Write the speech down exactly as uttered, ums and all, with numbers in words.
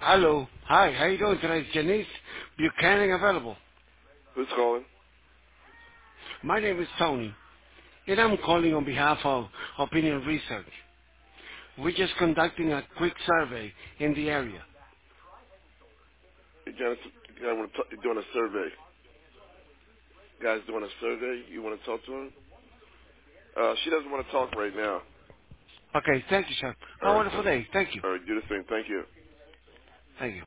Hello. Hi, how you doing today? Is Janice Buchanan available? Who's calling? My name is Tony, and I'm calling on behalf of Opinion Research. We're just conducting a quick survey in the area. You guys, you guys want to talk, you're doing a survey. Guys doing a survey. You want to talk to him? Uh, she doesn't want to talk right now. Okay, thank you, sir. All Have a right, wonderful then. day. Thank you. All right, do the same. Thank you. Thank you.